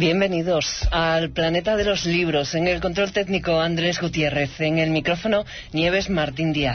Bienvenidos al Planeta de los Libros. En el control técnico Andrés Gutiérrez, en el micrófono Nieves Martín Díaz.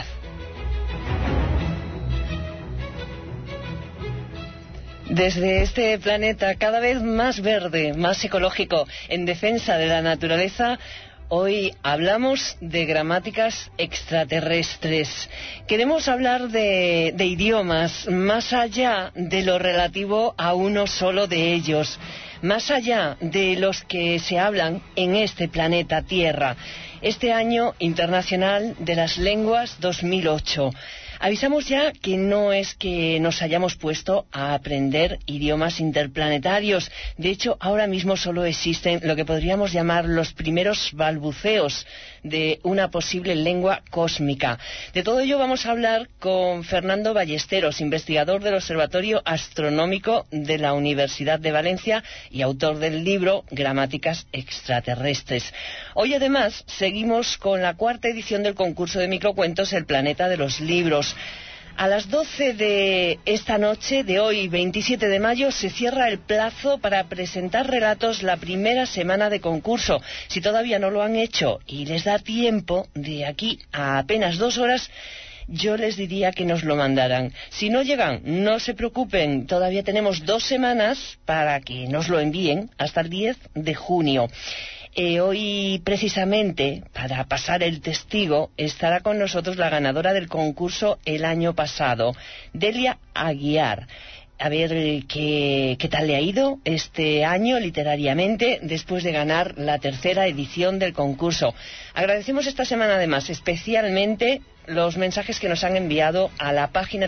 Desde este planeta cada vez más verde, más ecológico, en defensa de la naturaleza, hoy hablamos de gramáticas extraterrestres. Queremos hablar de idiomas más allá de lo relativo a uno solo de ellos, más allá de los que se hablan en este planeta Tierra. Este Año Internacional de las Lenguas 2008. Avisamos ya que no es que nos hayamos puesto a aprender idiomas interplanetarios. De hecho, ahora mismo solo existen lo que podríamos llamar los primeros balbuceos de una posible lengua cósmica. De todo ello vamos a hablar con Fernando Ballesteros, investigador del Observatorio Astronómico de la Universidad de Valencia y autor del libro Gramáticas Extraterrestres. Hoy además seguimos con la cuarta edición del concurso de microcuentos El Planeta de los Libros. A las 12 de esta noche, de hoy, 27 de mayo, se cierra el plazo para presentar relatos la primera semana de concurso. Si todavía no lo han hecho y les da tiempo, de aquí a apenas 2 horas, yo les diría que nos lo mandaran. Si no llegan, no se preocupen, todavía tenemos 2 semanas para que nos lo envíen, hasta el 10 de junio. Hoy, precisamente, para pasar el testigo, estará con nosotros la ganadora del concurso el año pasado, Delia Aguiar. A ver qué tal le ha ido este año literariamente después de ganar la tercera edición del concurso. Agradecemos esta semana además especialmente los mensajes que nos han enviado a la página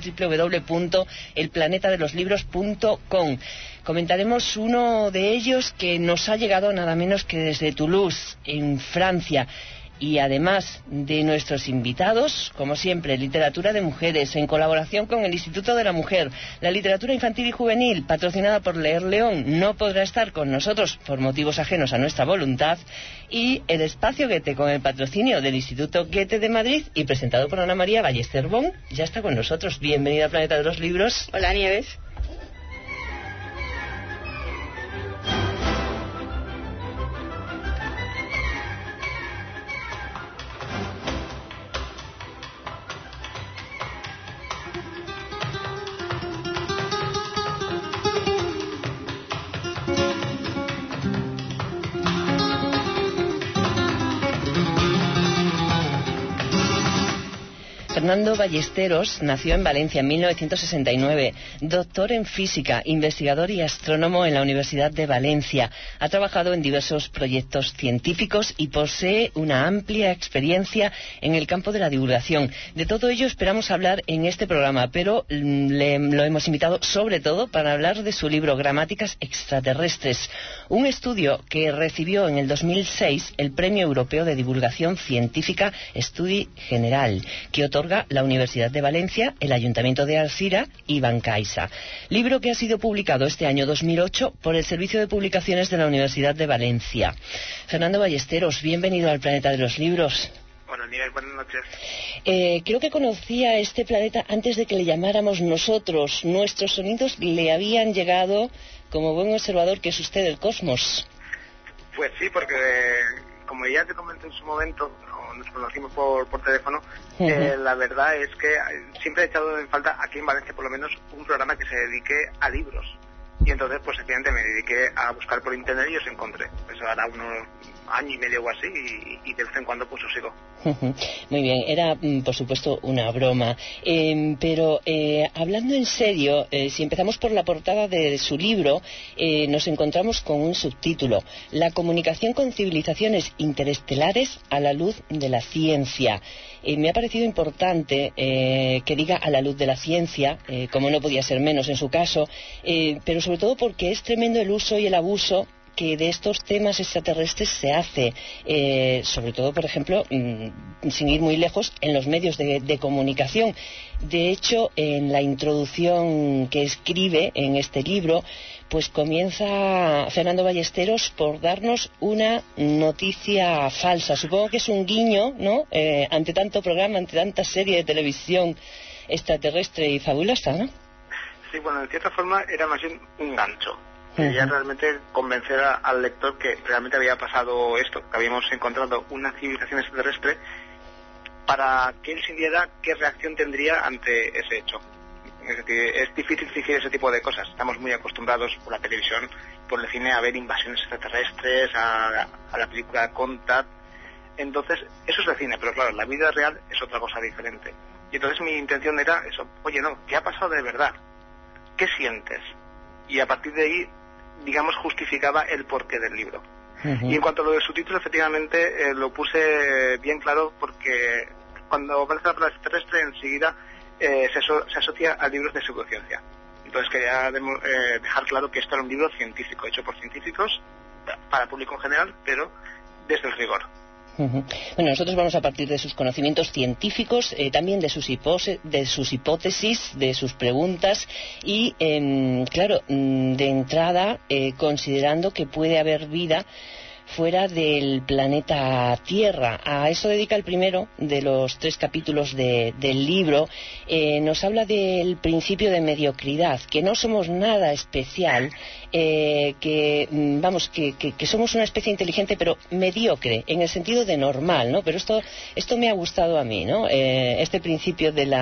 www.elplanetadeloslibros.com. Comentaremos uno de ellos que nos ha llegado nada menos que desde Toulouse, en Francia. Y además de nuestros invitados, como siempre, literatura de mujeres, en colaboración con el Instituto de la Mujer, la literatura infantil y juvenil, patrocinada por Leer León, no podrá estar con nosotros por motivos ajenos a nuestra voluntad, y el Espacio Goethe, con el patrocinio del Instituto Goethe de Madrid y presentado por Ana María Ballester Bon, ya está con nosotros. Bienvenida al Planeta de los Libros. Hola, Nieves. Fernando Ballesteros nació en Valencia en 1969, doctor en física, investigador y astrónomo en la Universidad de Valencia. Ha trabajado en diversos proyectos científicos y posee una amplia experiencia en el campo de la divulgación. De todo ello esperamos hablar en este programa, pero lo hemos invitado sobre todo para hablar de su libro Gramáticas Extraterrestres, un estudio que recibió en el 2006 el Premio Europeo de Divulgación Científica Estudi General, que otorga la Universidad de Valencia, el Ayuntamiento de Alzira y Bancaisa. Libro que ha sido publicado este año 2008 por el Servicio de Publicaciones de la Universidad de Valencia. Fernando Ballesteros, bienvenido al Planeta de los Libros. Hola, Nieves, buenas noches. Creo que conocía este planeta antes de que le llamáramos nosotros. Nuestros sonidos le habían llegado como buen observador que es usted del cosmos. Pues sí, porque como ya te comenté en su momento, nos conocimos por teléfono, la verdad es que siempre he echado en falta, aquí en Valencia por lo menos, un programa que se dedique a libros. Y entonces, pues efectivamente me dediqué a buscar por internet y os encontré. Eso hará unos año y medio o así, y de vez en cuando pues os sigo. Muy bien, era por supuesto una broma, pero hablando en serio, si empezamos por la portada de su libro, nos encontramos con un subtítulo: La comunicación con civilizaciones interestelares a la luz de la ciencia. Me ha parecido importante que diga a la luz de la ciencia, como no podía ser menos en su caso, pero sobre todo porque es tremendo el uso y el abuso que de estos temas extraterrestres se hace, sobre todo, por ejemplo, sin ir muy lejos, en los medios de comunicación. De hecho, en la introducción que escribe en este libro, pues comienza Fernando Ballesteros por darnos una noticia falsa. Supongo que es un guiño, ¿no?, ante tanto programa, ante tanta serie de televisión extraterrestre y fabulosa, ¿no? Sí, bueno, en cierta forma era más bien un gancho. Quería realmente convencer al lector que realmente había pasado esto, que habíamos encontrado una civilización extraterrestre, para que él sintiera qué reacción tendría ante ese hecho. Es decir, es difícil fingir ese tipo de cosas. Estamos muy acostumbrados por la televisión, por el cine, a ver invasiones extraterrestres, a la película Contact. Entonces, eso es el cine, pero claro, la vida real es otra cosa diferente. Y entonces mi intención era eso, oye, no, ¿qué ha pasado de verdad? ¿Qué sientes? Y a partir de ahí, digamos, justificaba el porqué del libro. Y en cuanto a lo del subtítulo, efectivamente, lo puse bien claro, porque cuando aparece la palabra extraterrestre, enseguida se asocia a libros de pseudociencia. Entonces quería dejar claro que esto era un libro científico, hecho por científicos, para público en general, pero desde el rigor. Bueno, nosotros vamos a partir de sus conocimientos científicos, también de sus hipótesis, de sus preguntas y, claro, de entrada, considerando que puede haber vida fuera del planeta Tierra. A eso dedica el primero de los 3 capítulos del libro. Nos habla del principio de mediocridad, que no somos nada especial, que somos una especie inteligente pero mediocre, en el sentido de normal, ¿no? Pero esto me ha gustado a mí, ¿no? Este principio de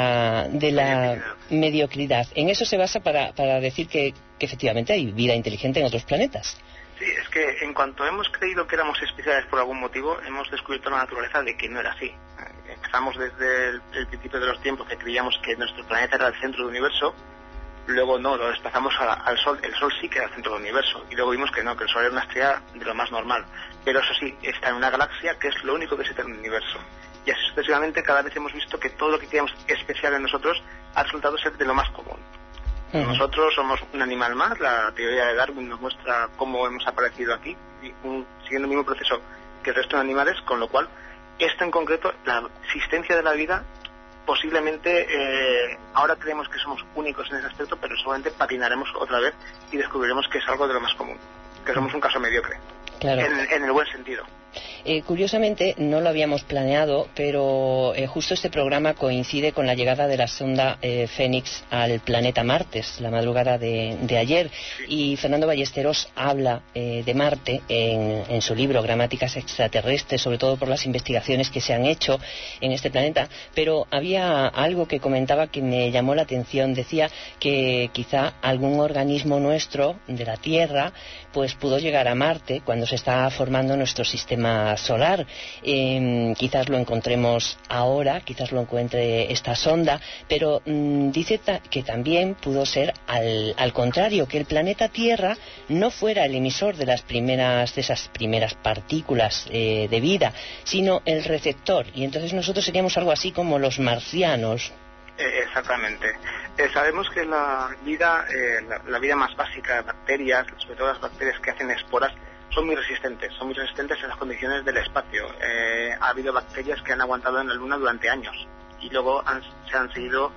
la mediocridad. En eso se basa para decir que efectivamente hay vida inteligente en otros planetas. Sí, es que en cuanto hemos creído que éramos especiales por algún motivo, hemos descubierto la naturaleza de que no era así. Empezamos desde el principio de los tiempos, que creíamos que nuestro planeta era el centro del universo, luego no, lo desplazamos al Sol, el Sol sí que era el centro del universo, y luego vimos que no, que el Sol era una estrella de lo más normal, pero eso sí, está en una galaxia que es lo único que existe en el universo. Y así sucesivamente cada vez hemos visto que todo lo que creíamos especial en nosotros ha resultado ser de lo más común. Nosotros somos un animal más, la teoría de Darwin nos muestra cómo hemos aparecido aquí, siguiendo el mismo proceso que el resto de animales, con lo cual, esto en concreto, la existencia de la vida, posiblemente, ahora creemos que somos únicos en ese aspecto, pero seguramente patinaremos otra vez y descubriremos que es algo de lo más común, que somos un caso mediocre, claro. En el buen sentido. Curiosamente, no lo habíamos planeado, pero justo este programa coincide con la llegada de la sonda Fénix al planeta Marte, la madrugada de ayer, y Fernando Ballesteros habla de Marte en su libro Gramáticas extraterrestres, sobre todo por las investigaciones que se han hecho en este planeta, pero había algo que comentaba que me llamó la atención. Decía que quizá algún organismo nuestro de la Tierra pues pudo llegar a Marte cuando se está formando nuestro sistema solar. Quizás lo encontremos ahora, quizás lo encuentre esta sonda, pero dice que también pudo ser al contrario, que el planeta Tierra no fuera el emisor de esas primeras partículas de vida, sino el receptor, y entonces nosotros seríamos algo así como los marcianos. Exactamente. Sabemos que la vida más básica, bacterias, sobre todo las bacterias que hacen esporas, son muy resistentes a las condiciones del espacio. Ha habido bacterias que han aguantado en la Luna durante años y luego se han seguido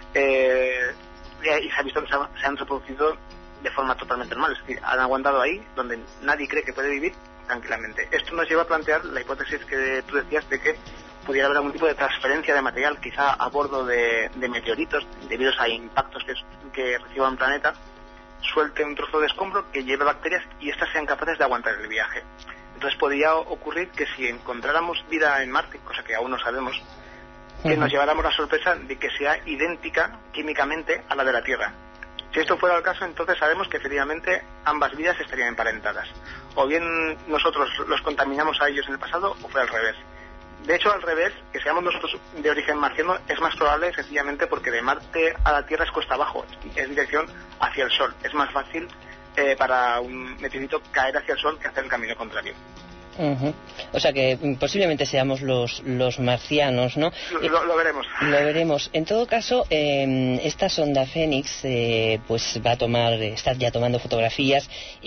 y se ha visto que se han reproducido de forma totalmente normal, es decir, han aguantado ahí donde nadie cree que puede vivir tranquilamente. Esto nos lleva a plantear la hipótesis que tú decías de que pudiera haber algún tipo de transferencia de material, quizá a bordo de meteoritos, debido a impactos que reciba un planeta, suelte un trozo de escombro que lleve bacterias y estas sean capaces de aguantar el viaje. Entonces podría ocurrir que si encontráramos vida en Marte, cosa que aún no sabemos, que nos lleváramos la sorpresa de que sea idéntica químicamente a la de la Tierra. Si esto fuera el caso, entonces sabemos que efectivamente ambas vidas estarían emparentadas. O bien nosotros los contaminamos a ellos en el pasado, o fue al revés. De hecho, al revés, que seamos nosotros de origen marciano es más probable sencillamente porque de Marte a la Tierra es cuesta abajo, es dirección hacia el Sol. Es más fácil para un meteorito caer hacia el Sol que hacer el camino contrario. O sea que posiblemente seamos los marcianos, ¿no? Lo veremos. Lo veremos. En todo caso, esta sonda Fénix pues está ya tomando fotografías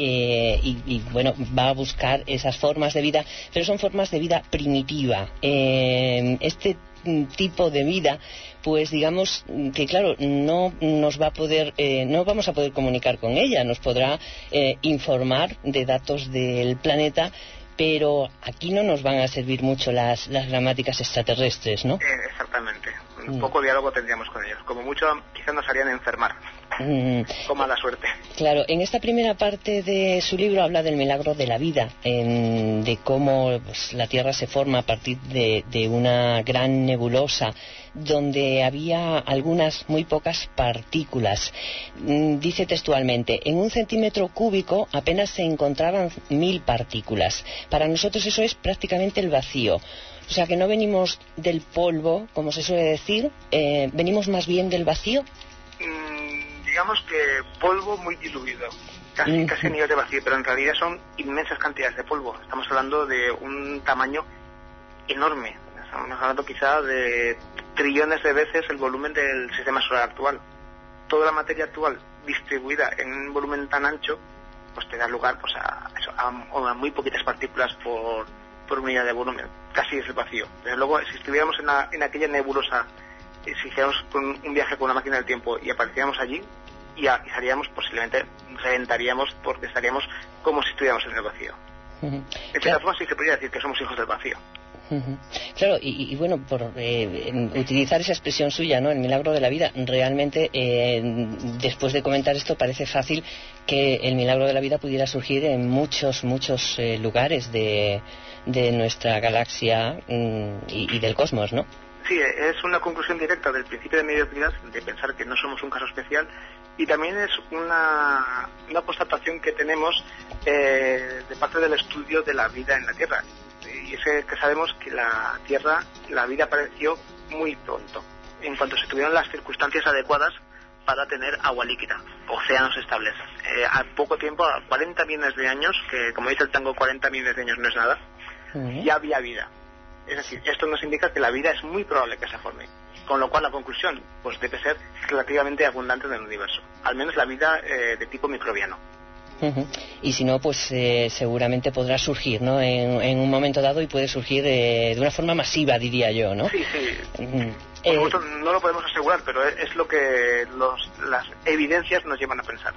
y bueno, va a buscar esas formas de vida, pero son formas de vida primitiva. Este tipo de vida, pues digamos que claro, no vamos a poder comunicar con ella, nos podrá informar de datos del planeta, pero aquí no nos van a servir mucho las gramáticas extraterrestres, ¿no? Exactamente. Un poco diálogo tendríamos con ellos. Como mucho, quizás nos harían enfermar. con mala suerte. Claro, en esta primera parte de su libro habla del milagro de la vida, de cómo pues, la Tierra se forma a partir de una gran nebulosa donde había algunas muy pocas partículas. Dice textualmente, en 1 centímetro cúbico apenas se encontraban 1000 partículas. Para nosotros eso es prácticamente el vacío. O sea que no venimos del polvo, como se suele decir, venimos más bien del vacío. Digamos que polvo muy diluido, casi a nivel de vacío, pero en realidad son inmensas cantidades de polvo. Estamos hablando de un tamaño enorme. Estamos hablando quizá de trillones de veces el volumen del sistema solar actual. Toda la materia actual distribuida en un volumen tan ancho, pues te da lugar pues a muy poquitas partículas por unidad de volumen. Casi es el vacío. Desde luego, si estuviéramos en aquella nebulosa, si hiciéramos un viaje con una máquina del tiempo y apareciéramos allí, y estaríamos, posiblemente reventaríamos porque estaríamos como si estuviéramos en el vacío. En cierta forma sí se podría decir que somos hijos del vacío. Claro, y bueno, por utilizar esa expresión suya, ¿no? El milagro de la vida, realmente después de comentar esto parece fácil que el milagro de la vida pudiera surgir en muchos lugares de nuestra galaxia y del cosmos, ¿no? Sí, es una conclusión directa del principio de mediocridad, de pensar que no somos un caso especial, y también es una constatación que tenemos de parte del estudio de la vida en la Tierra. Y es que sabemos que la Tierra, la vida apareció muy pronto, en cuanto se tuvieron las circunstancias adecuadas para tener agua líquida, océanos estables. A poco tiempo, a 40 millones de años, que como dice el tango, 40 millones de años no es nada, ya había vida. Es decir, esto nos indica que la vida es muy probable que se forme, con lo cual la conclusión pues debe ser relativamente abundante en el universo, al menos la vida de tipo microbiano. Y si no, pues seguramente podrá surgir, ¿no? En un momento dado, y puede surgir de una forma masiva, diría yo, ¿no? Sí. No lo podemos asegurar, pero es lo que las evidencias nos llevan a pensar.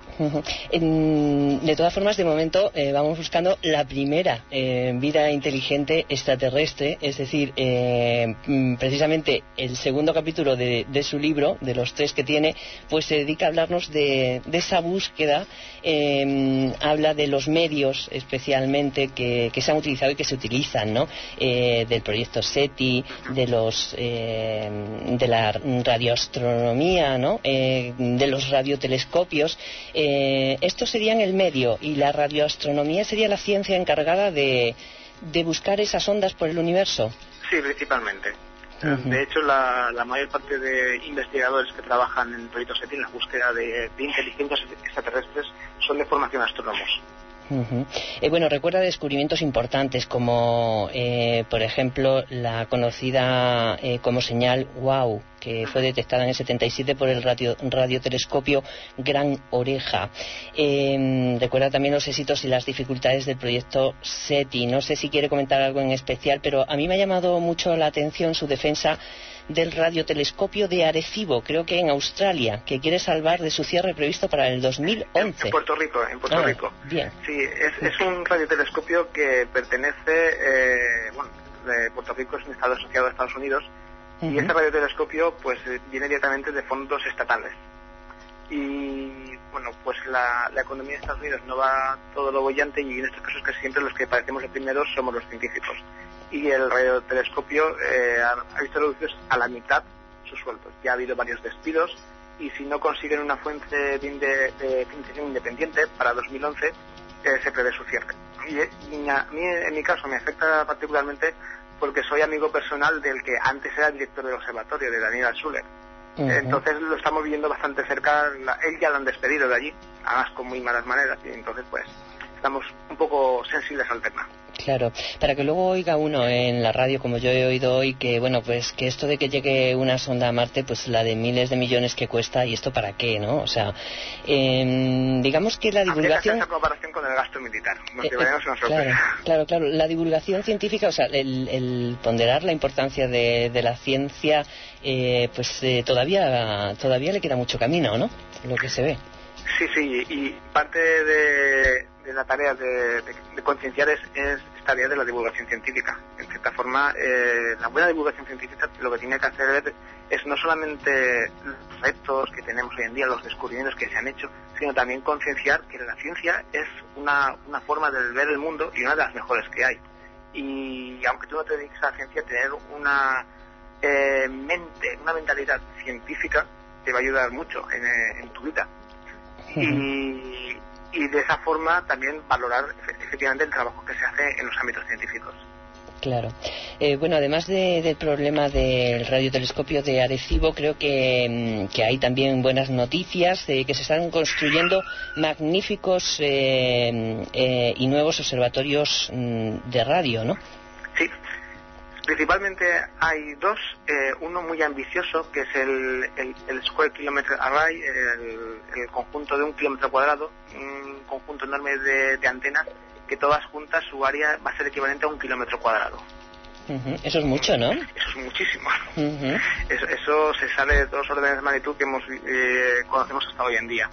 De todas formas, de momento vamos buscando la primera vida inteligente extraterrestre, es decir, precisamente el segundo capítulo de su libro, de los 3 que tiene, pues se dedica a hablarnos de esa búsqueda. Habla de los medios especialmente que se han utilizado y que se utilizan, ¿no? Del proyecto SETI, de la radioastronomía, ¿no? De los radiotelescopios. Estos serían el medio, y la radioastronomía sería la ciencia encargada de buscar esas ondas por el universo. Sí, principalmente. De hecho, la mayor parte de investigadores que trabajan en el proyecto SETI, en la búsqueda de inteligencias extraterrestres, son de formación astrónomos. Bueno, recuerda descubrimientos importantes como, por ejemplo, la conocida como señal WOW, que fue detectada en el 77 por el radiotelescopio Gran Oreja. Recuerda también los éxitos y las dificultades del proyecto SETI. No sé si quiere comentar algo en especial, pero a mí me ha llamado mucho la atención su defensa del radiotelescopio de Arecibo, creo que en Australia, que quiere salvar de su cierre previsto para el 2011. En Puerto Rico. Bien. Sí, es un radiotelescopio que pertenece, de Puerto Rico, es un estado asociado a Estados Unidos, y este radiotelescopio pues viene directamente de fondos estatales. Y bueno, pues la economía de Estados Unidos no va todo lo bollante, y en estos casos casi siempre los que parecemos de primeros somos los científicos. Y el radiotelescopio ha visto reducidos a la mitad sus sueldos. Ya ha habido varios despidos, y si no consiguen una fuente de financiación independiente para 2011, se prevé su cierre. Y a mí, en mi caso, me afecta particularmente porque soy amigo personal del que antes era director del observatorio, de Daniel Schuller. Entonces lo estamos viendo bastante cerca. Él ya lo han despedido de allí, además con muy malas maneras, y entonces pues estamos un poco sensibles al tema. Claro, para que luego oiga uno en la radio, como yo he oído hoy, que bueno, pues que esto de que llegue una sonda a Marte, pues la de miles de millones que cuesta, y esto para qué, ¿no? O sea, digamos que la divulgación... Habría que hacer esa comparación con el gasto militar, nos llevaríamos una sorpresa. Claro, la divulgación científica, o sea, el ponderar la importancia de la ciencia, todavía le queda mucho camino, ¿no? Lo que se ve. Sí, y parte de la tarea de concienciar es tarea de la divulgación científica. En cierta forma, la buena divulgación científica lo que tiene que hacer es no solamente los retos que tenemos hoy en día, los descubrimientos que se han hecho, sino también concienciar que la ciencia es una forma de ver el mundo y una de las mejores que hay. Y aunque tú no te dediques a la ciencia, tener una mentalidad científica te va a ayudar mucho en tu vida. Y de esa forma también valorar efectivamente el trabajo que se hace en los ámbitos científicos. Claro. Bueno, además del problema del radiotelescopio de Arecibo, creo que hay también buenas noticias, que se están construyendo magníficos y nuevos observatorios de radio, ¿no? Sí. Principalmente hay dos, uno muy ambicioso, que es el Square Kilometer Array, el conjunto de 1 kilómetro cuadrado, un conjunto enorme de antenas, que todas juntas su área va a ser equivalente a 1 kilómetro cuadrado. Eso es mucho, ¿no? Eso es muchísimo. Eso se sale de todos los órdenes de magnitud que conocemos hasta hoy en día.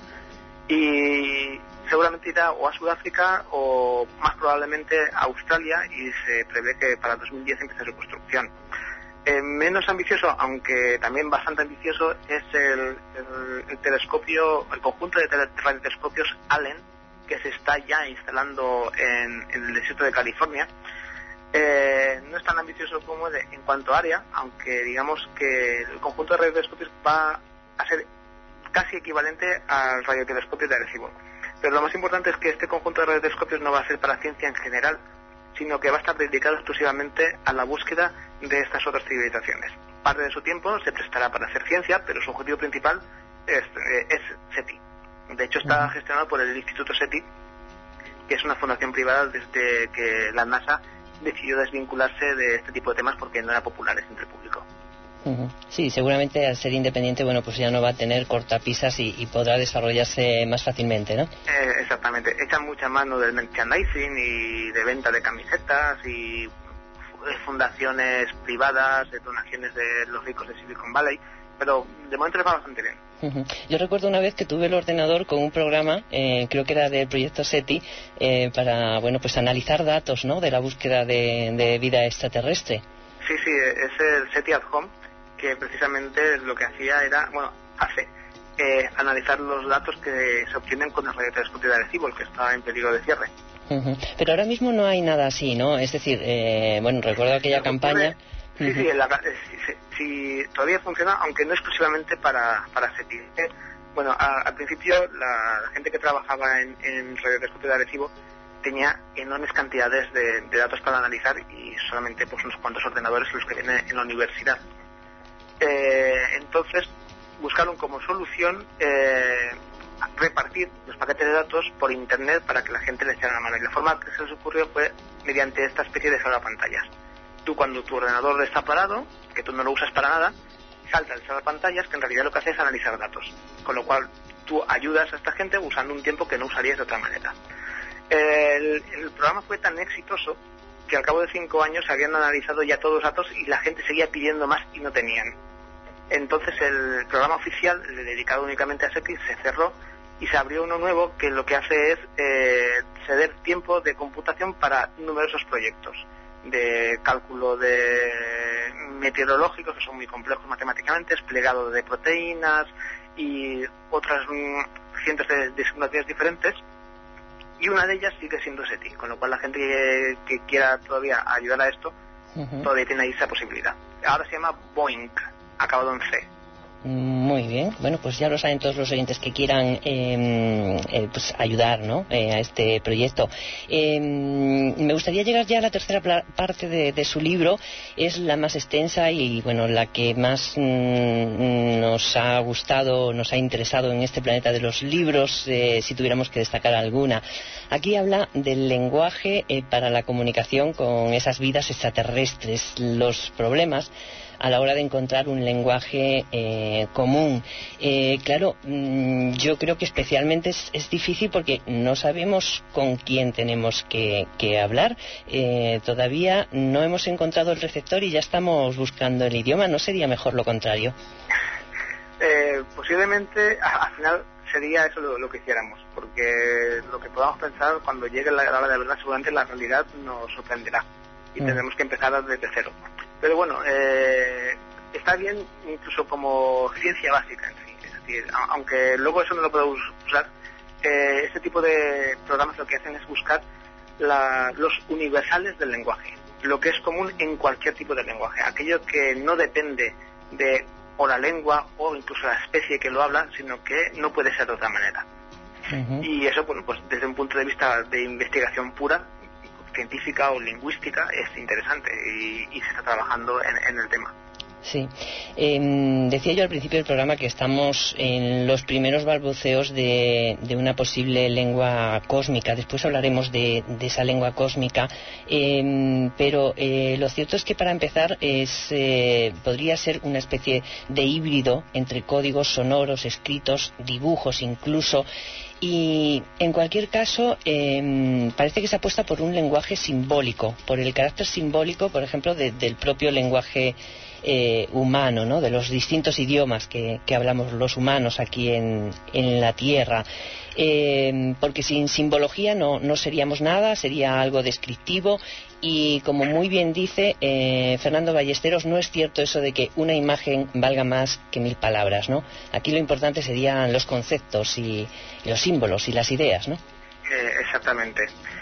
Y seguramente irá o a Sudáfrica o más probablemente a Australia, y se prevé que para 2010 empiece su construcción. Menos ambicioso, aunque también bastante ambicioso, es el telescopio, el conjunto de radiotelescopios Allen, que se está ya instalando en el desierto de California. No es tan ambicioso como en cuanto a área, aunque digamos que el conjunto de radiotelescopios va a ser casi equivalente al radiotelescopio de Arecibo. Pero lo más importante es que este conjunto de radiotelescopios no va a ser para ciencia en general, sino que va a estar dedicado exclusivamente a la búsqueda de estas otras civilizaciones. Parte de su tiempo se prestará para hacer ciencia, pero su objetivo principal es SETI. De hecho, está gestionado por el Instituto SETI, que es una fundación privada desde que la NASA decidió desvincularse de este tipo de temas porque no eran populares entre el público. Sí, seguramente al ser independiente, bueno, pues ya no va a tener cortapisas y podrá desarrollarse más fácilmente, ¿no? Exactamente. Echan mucha mano del merchandising y de venta de camisetas y fundaciones privadas, de donaciones de los ricos de Silicon Valley, pero de momento les va bastante bien. Yo recuerdo una vez que tuve el ordenador con un programa, creo que era del proyecto SETI, para, bueno, pues analizar datos, ¿no?, de la búsqueda de vida extraterrestre. Sí, es el SETI at Home, que precisamente lo que hacía era, hace analizar los datos que se obtienen con el radiotelescopio de Arecibo, el que está en peligro de cierre. Pero ahora mismo no hay nada así, ¿no? Es decir, recuerdo aquella campaña... Sí, todavía funciona, aunque no exclusivamente para SETI. Al principio la gente que trabajaba en radiotelescopio de Arecibo tenía enormes cantidades de datos para analizar y solamente pues unos cuantos ordenadores los que tienen en la universidad. Entonces buscaron como solución repartir los paquetes de datos por internet para que la gente les echara la mano, y la forma que se les ocurrió fue mediante esta especie de salvapantallas. Tú, cuando tu ordenador está parado, que tú no lo usas para nada, salta el salvapantallas, que en realidad lo que hace es analizar datos, con lo cual tú ayudas a esta gente usando un tiempo que no usarías de otra manera. El programa fue tan exitoso que al cabo de 5 años se habían analizado ya todos los datos y la gente seguía pidiendo más y no tenían. Entonces el programa oficial, dedicado únicamente a SETI, se cerró y se abrió uno nuevo que lo que hace es ceder tiempo de computación para numerosos proyectos de cálculo de meteorológicos, que son muy complejos matemáticamente, desplegado de proteínas y otras cientos de simulaciones diferentes. Y una de ellas sigue siendo SETI, con lo cual la gente que quiera todavía ayudar a esto, todavía tiene ahí esa posibilidad. Ahora se llama BOINC, acabado en C. Muy bien, bueno, pues ya lo saben todos los oyentes que quieran pues ayudar, ¿no?, a este proyecto. Me gustaría llegar ya a la tercera parte de su libro. Es la más extensa y, bueno, la que más nos ha gustado, nos ha interesado en este planeta de los libros, si tuviéramos que destacar alguna. Aquí habla del lenguaje para la comunicación con esas vidas extraterrestres, los problemas a la hora de encontrar un lenguaje común. Claro, yo creo que especialmente es difícil porque no sabemos con quién tenemos que hablar. Todavía no hemos encontrado el receptor y ya estamos buscando el idioma. ¿No sería mejor lo contrario? Posiblemente al final sería eso lo que hiciéramos, porque lo que podamos pensar cuando llegue la hora de la verdad, seguramente la realidad nos sorprenderá y tendremos que empezar desde cero. Pero bueno, está bien incluso como ciencia básica en sí, es decir, aunque luego eso no lo podemos usar, este tipo de programas lo que hacen es buscar los universales del lenguaje, lo que es común en cualquier tipo de lenguaje, aquello que no depende de o la lengua o incluso la especie que lo habla, sino que no puede ser de otra manera. Y eso, bueno, pues desde un punto de vista de investigación pura, científica o lingüística, es interesante y se está trabajando en el tema. Sí. Decía yo al principio del programa que estamos en los primeros balbuceos de una posible lengua cósmica. Después hablaremos de esa lengua cósmica. Pero lo cierto es que para empezar podría ser una especie de híbrido entre códigos sonoros, escritos, dibujos incluso. Y en cualquier caso parece que se apuesta por un lenguaje simbólico, por el carácter simbólico, por ejemplo, del propio lenguaje humano, ¿no? De los distintos idiomas que hablamos los humanos aquí en la Tierra, porque sin simbología no seríamos nada, sería algo descriptivo. Y como muy bien dice Fernando Ballesteros, no es cierto eso de que una imagen valga más que 1000 palabras, ¿no? Aquí lo importante serían los conceptos y los símbolos y las ideas, ¿no? Exactamente.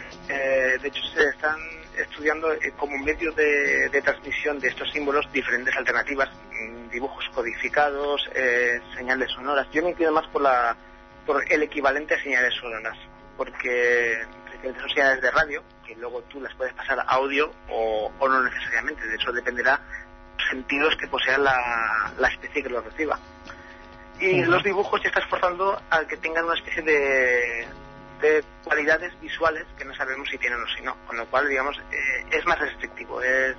De hecho, se están estudiando como medio de transmisión de estos símbolos diferentes alternativas, dibujos codificados, señales sonoras. Yo me inclino más por el equivalente a señales sonoras, porque son señales de radio que luego tú las puedes pasar a audio o no necesariamente. De eso dependerá los sentidos que posea la especie que lo reciba. Y los dibujos se está esforzando a que tengan una especie de cualidades visuales que no sabemos si tienen o si no, con lo cual, digamos, es más restrictivo,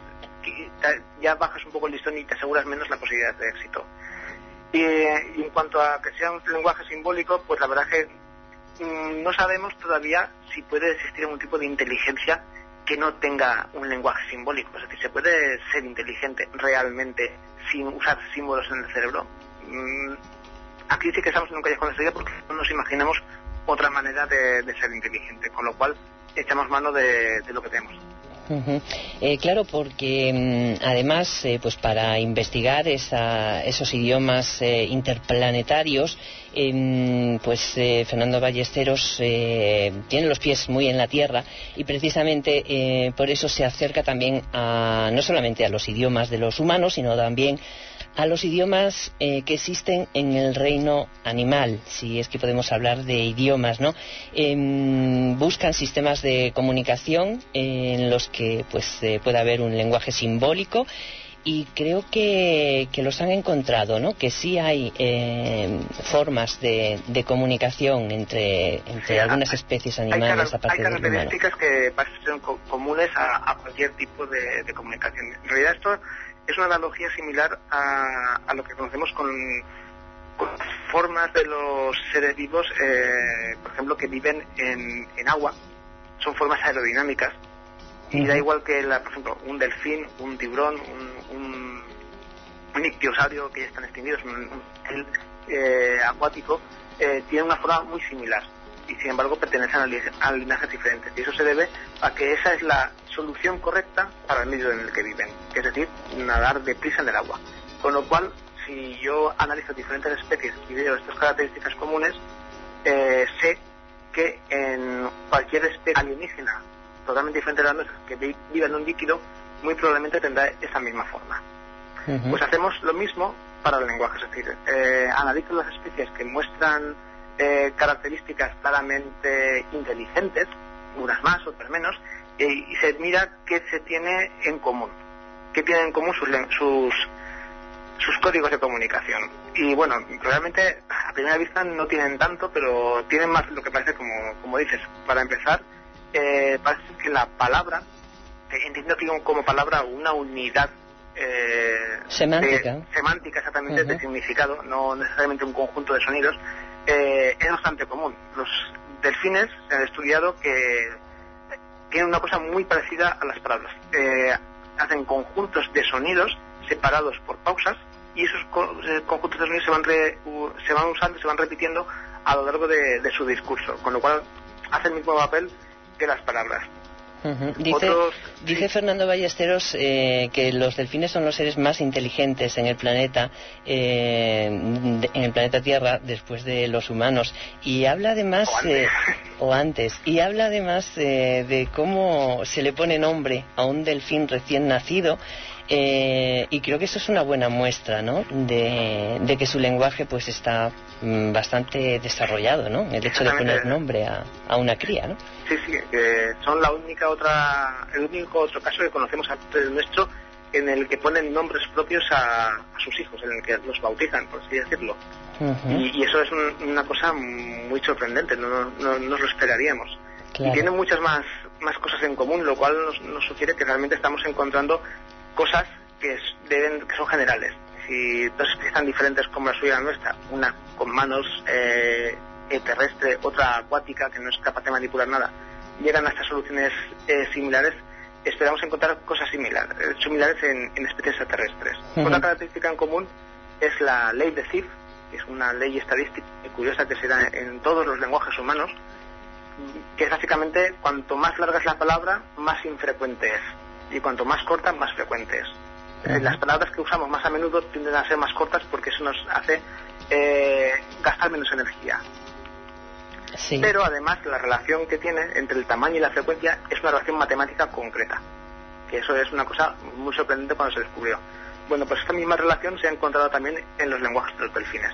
ya bajas un poco el listón y te aseguras menos la posibilidad de éxito. Y en cuanto a que sea un lenguaje simbólico, pues la verdad es que no sabemos todavía si puede existir algún tipo de inteligencia que no tenga un lenguaje simbólico, es decir, se puede ser inteligente realmente sin usar símbolos en el cerebro. Aquí sí que estamos en un callejón de salida porque no nos imaginamos otra manera de ser inteligente, con lo cual echamos mano de lo que tenemos. Claro, porque además, pues para investigar esos idiomas interplanetarios, Fernando Ballesteros tiene los pies muy en la tierra y precisamente por eso se acerca también no solamente a los idiomas de los humanos, sino también a los idiomas que existen en el reino animal, si es que podemos hablar de idiomas, ¿no? Buscan sistemas de comunicación en los que pueda haber un lenguaje simbólico y creo que los han encontrado, ¿no? Que sí hay formas de comunicación entre algunas especies animales aparte del humano. Hay características que parecen comunes a cualquier tipo de comunicación. En realidad esto es una analogía similar a lo que conocemos con formas de los seres vivos, por ejemplo, que viven en agua. Son formas aerodinámicas. Y da igual que, por ejemplo, un delfín, un tiburón, un ictiosaurio que ya están extinguidos, un acuático, tiene una forma muy similar. Y sin embargo pertenecen a linajes diferentes. Y eso se debe a que esa es la solución correcta para el medio en el que viven, es decir, nadar deprisa en el agua. Con lo cual, si yo analizo diferentes especies y veo estas características comunes, sé que en cualquier especie alienígena totalmente diferente de la nuestra, que viva en un líquido, muy probablemente tendrá esa misma forma. Pues hacemos lo mismo para el lenguaje, es decir, analizo las especies que muestran características claramente inteligentes, unas más, otras menos, y se mira qué se tiene en común, qué tienen en común sus códigos de comunicación. Y bueno, realmente a primera vista no tienen tanto, pero tienen más lo que parece, como dices. Para empezar, parece que la palabra, entiendo que como palabra una unidad semántica exactamente, de significado, no necesariamente un conjunto de sonidos, es bastante común. Los delfines se han estudiado que tienen una cosa muy parecida a las palabras. Hacen conjuntos de sonidos separados por pausas y esos conjuntos de sonidos se van usando, se van repitiendo a lo largo de su discurso, con lo cual hace el mismo papel que las palabras. Dice Fernando Ballesteros que los delfines son los seres más inteligentes en el planeta Tierra, después de los humanos, y habla además y habla además de cómo se le pone nombre a un delfín recién nacido. Y creo que eso es una buena muestra, ¿no?, de que su lenguaje pues está bastante desarrollado, ¿no?, el hecho de poner nombre a una cría, ¿no? Sí, son el único otro caso que conocemos antes del nuestro en el que ponen nombres propios a sus hijos, en el que los bautizan, por así decirlo. Y eso es una cosa muy sorprendente, no nos lo esperaríamos. Claro. Y tiene muchas más cosas en común, lo cual nos sugiere que realmente estamos encontrando cosas que son generales. Si dos especies tan diferentes como la suya y la nuestra, una con manos terrestre, otra acuática que no es capaz de manipular nada, llegan a estas soluciones similares, esperamos encontrar cosas similares en especies extraterrestres. Otra característica en común es la ley de Zipf, que es una ley estadística curiosa que se da en todos los lenguajes humanos, que es básicamente cuanto más larga es la palabra, más infrecuente es. Y cuanto más corta, más frecuente es. Las palabras que usamos más a menudo tienden a ser más cortas porque eso nos hace gastar menos energía. Sí. Pero además la relación que tiene entre el tamaño y la frecuencia es una relación matemática concreta, que eso es una cosa muy sorprendente cuando se descubrió. Bueno, pues esta misma relación se ha encontrado también en los lenguajes de los delfines.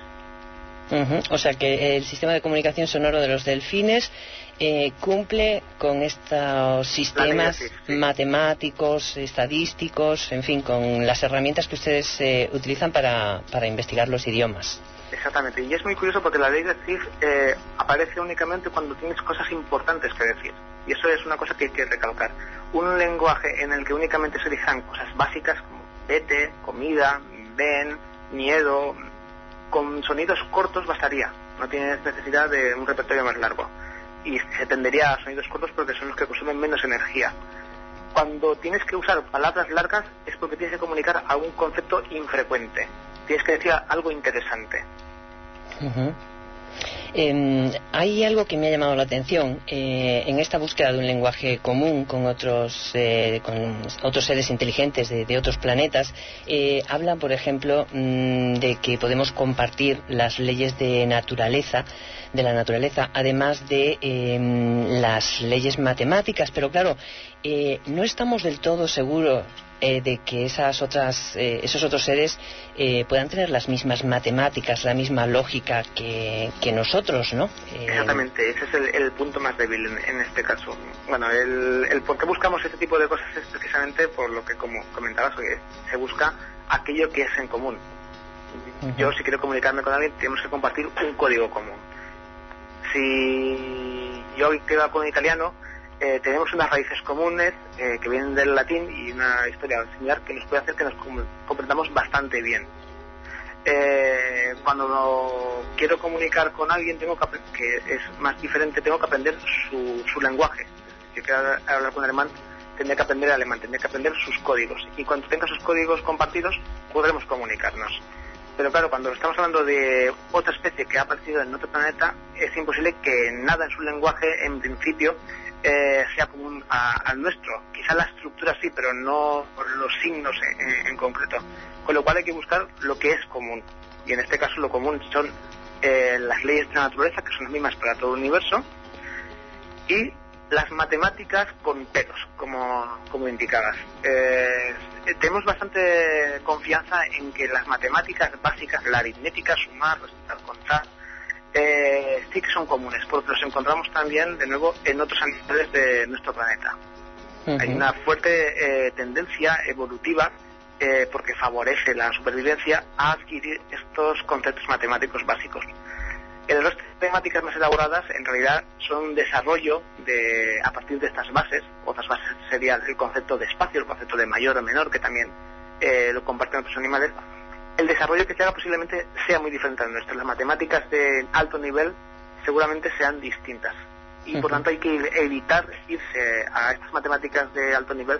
O sea que el sistema de comunicación sonoro de los delfines cumple con estos sistemas matemáticos, estadísticos, en fin, con las herramientas que ustedes utilizan para investigar los idiomas. Exactamente, y es muy curioso porque la ley de Zipf aparece únicamente cuando tienes cosas importantes que decir, y eso es una cosa que hay que recalcar. Un lenguaje en el que únicamente se elijan cosas básicas como vete, comida, ven, miedo, con sonidos cortos bastaría, no tienes necesidad de un repertorio más largo, y se tendería a sonidos cortos porque son los que consumen menos energía. Cuando tienes que usar palabras largas es porque tienes que comunicar algún concepto infrecuente, tienes que decir algo interesante. Hay algo que me ha llamado la atención en esta búsqueda de un lenguaje común con otros seres inteligentes de otros planetas. Hablan, por ejemplo, de que podemos compartir las leyes de la naturaleza, además de las leyes matemáticas, pero claro, no estamos del todo seguros de que esos otros seres puedan tener las mismas matemáticas, la misma lógica que nosotros, ¿no? Exactamente, ese es el punto más débil en este caso. Bueno, el por qué buscamos este tipo de cosas es precisamente por lo que, como comentabas, se busca aquello que es en común. Yo, si quiero comunicarme con alguien, tenemos que compartir un código común. Si yo quiero hablar con un italiano, tenemos unas raíces comunes que vienen del latín y una historia similar que nos puede hacer que nos comprendamos bastante bien. Cuando quiero comunicar con alguien que es más diferente, tengo que aprender su lenguaje. Si quiero hablar con alemán, tendré que aprender alemán, tendré que aprender sus códigos, y cuando tenga sus códigos compartidos podremos comunicarnos. Pero claro, cuando estamos hablando de otra especie que ha aparecido en otro planeta, es imposible que nada en su lenguaje en principio sea común al nuestro. Quizá la estructura sí, pero no los signos en concreto. Con lo cual hay que buscar lo que es común. Y en este caso lo común son las leyes de la naturaleza, que son las mismas para todo el universo, y las matemáticas con peros, como indicabas. Tenemos bastante confianza en que las matemáticas básicas, la aritmética, sumar, restar, contar, sí que son comunes, porque los encontramos también, de nuevo, en otros animales de nuestro planeta. Hay una fuerte tendencia evolutiva, porque favorece la supervivencia, a adquirir estos conceptos matemáticos básicos. El resto de temáticas más elaboradas en realidad son un desarrollo a partir de estas bases. Otras bases serían el concepto de espacio, el concepto de mayor o menor, que también lo comparten otros animales. El desarrollo que se haga posiblemente sea muy diferente al nuestro. Las matemáticas de alto nivel seguramente sean distintas, y por tanto hay que evitar irse a estas matemáticas de alto nivel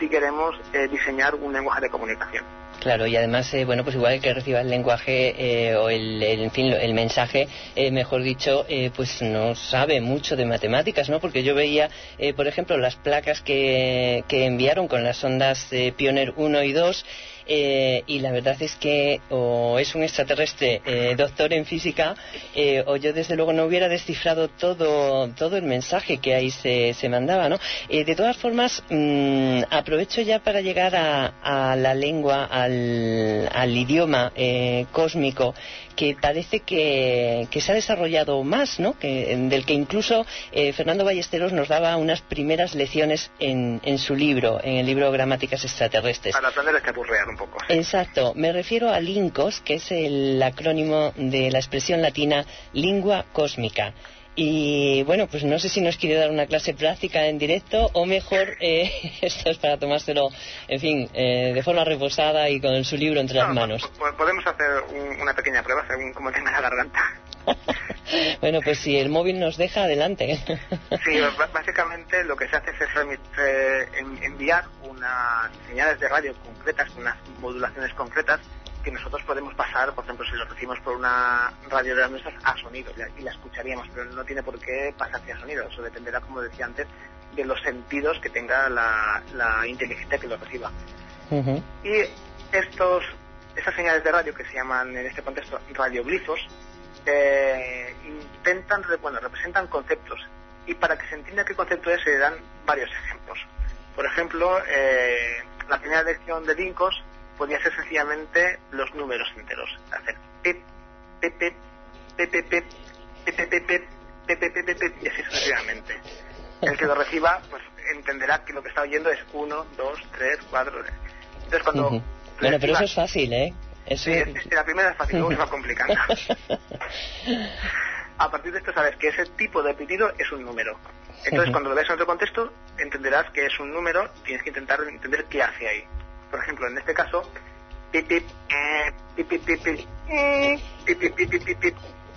si queremos diseñar un lenguaje de comunicación. Claro, y además, bueno, pues igual que reciba el lenguaje o en fin, el mensaje, mejor dicho, pues no sabe mucho de matemáticas, ¿no? Porque yo veía, por ejemplo, las placas que enviaron con las ondas Pioneer 1 y 2, y la verdad es que o es un extraterrestre doctor en física, o yo desde luego no hubiera descifrado todo el mensaje que ahí se mandaba, ¿no? De todas formas, aprovecho ya para llegar a la lengua, al idioma cósmico, que parece que se ha desarrollado más, ¿no? Del que incluso Fernando Ballesteros nos daba unas primeras lecciones en su libro, en el libro Gramáticas Extraterrestres. Para aprender a escapurrear un poco. ¿Sí? Exacto. Me refiero a LINCOS, que es el acrónimo de la expresión latina lingua cósmica. Y bueno, pues no sé si nos quiere dar una clase práctica en directo o mejor esto es para tomárselo, en fin, de forma reposada y con su libro entre las manos. Podemos hacer una pequeña prueba según cómo tenga la garganta. Bueno, pues si el móvil nos deja, adelante. Sí, básicamente lo que se hace es enviar unas señales de radio concretas, unas modulaciones concretas que nosotros podemos pasar, por ejemplo, si lo recibimos por una radio de las nuestras, a sonido, y la escucharíamos, pero no tiene por qué pasarse a sonido. Eso dependerá, como decía antes, de los sentidos que tenga la inteligencia que lo reciba. Uh-huh. Y esas señales de radio, que se llaman en este contexto radioglifos, representan conceptos, y para que se entienda qué concepto es se dan varios ejemplos. Por ejemplo, la primera lección de LINCOS podría ser sencillamente los números enteros, hacer pip, pip, pip, pip, pip, pip, pip, pip, pip, pip, pip, pip, pip, y así sucesivamente. El que lo reciba pues entenderá que lo que está oyendo es 1, 2, 3, 4. Entonces cuando bueno, pero eso es fácil, ¿eh? Eso... Sí, la primera es fácil, luego se va complicando. A partir de esto sabes que ese tipo de pitido es un número. Entonces cuando lo ves en otro contexto entenderás que es un número, tienes que intentar entender qué hace ahí. Por ejemplo, en este caso, pip, pip, pip, pip, pip, pip, pip, pip, pip, pip, pip.